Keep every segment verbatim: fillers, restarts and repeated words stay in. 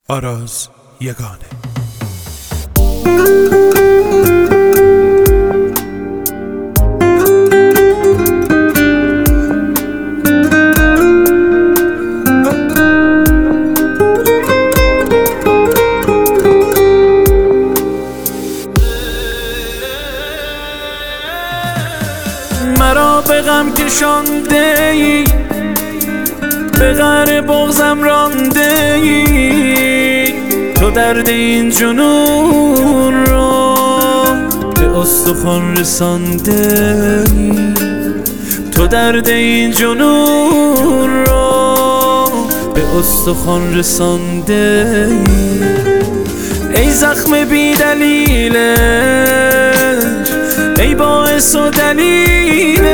آراز یگانه. مرا به غم کشانده ای، به غر بغضم رانده ای، تو درد این جنون را به استخوان رسانده ای، تو درد این جنون را به استخوان رسانده ای. ای زخم بی دلیلش، ای باعث و دلیلش،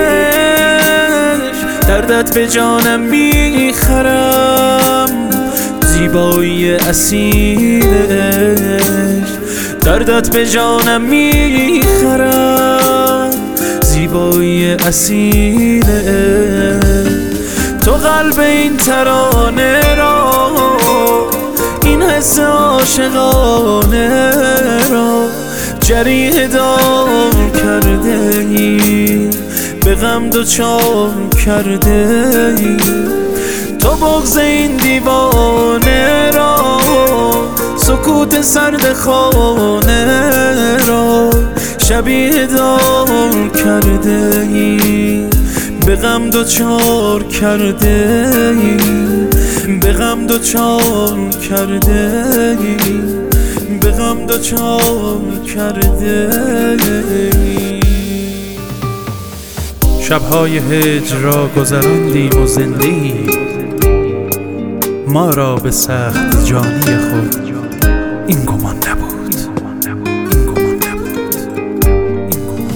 دردت به جانم میخرم، زیبایی اصیلش، دردت به جانم میخرم، زیبایی اصیلش. تو قلب این ترانه را، این حس عاشقانه را جریح دار کرده ای، به غم دوچار کرده ای. تو بغض این دیوانه را، سکوت سرد خانه را شبیه دار کرده ای، به غم دوچار کرده ای، به غم دوچار کرده ای، به غم دوچار کرده ای. شبهای هجر را گذراندیم و زنده ایم، ما را به سخت جانی خود این گمان نبود. این گمان نبود. این گمان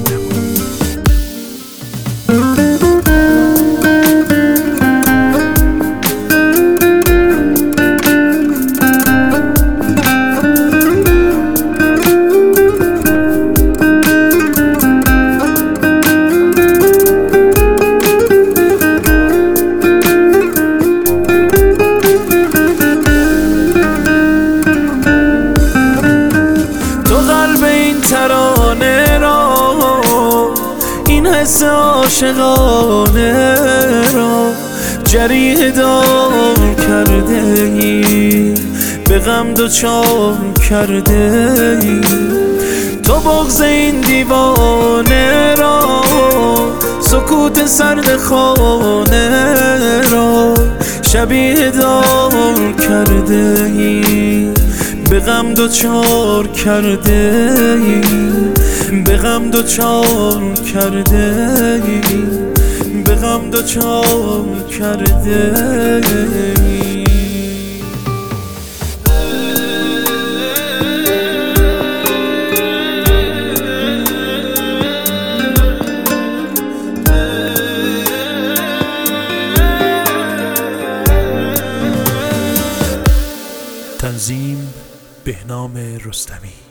ترانه را، این حس عاشقانه را جریح دار کرده ای، به غم دوچار کرده ای. تو بغض این دیوانه را، سکوت سرد خانه را شبیه دار کرده ای، به غم دوچار کرده ای، به غم دوچار کرده ای، به غم دوچار کرده ای. تنظیم بهنام رستمی.